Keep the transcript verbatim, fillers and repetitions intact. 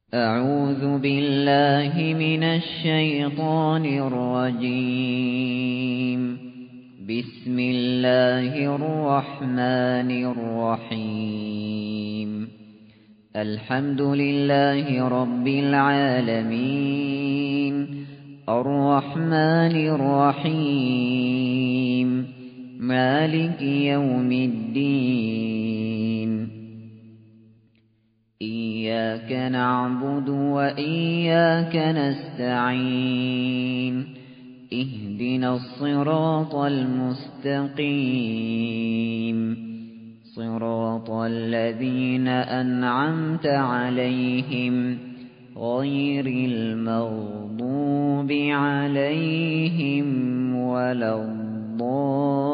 أعوذ بالله من الشيطان الرجيم. بسم الله الرحمن الرحيم. الحمد لله رب العالمين، الرحمن الرحيم، مالك يوم الدين. إياك نعبد وإياك نستعين. اهدنا الصراط المستقيم، صراط الذين أنعمت عليهم غير المغضوب عليهم ولا الضالين.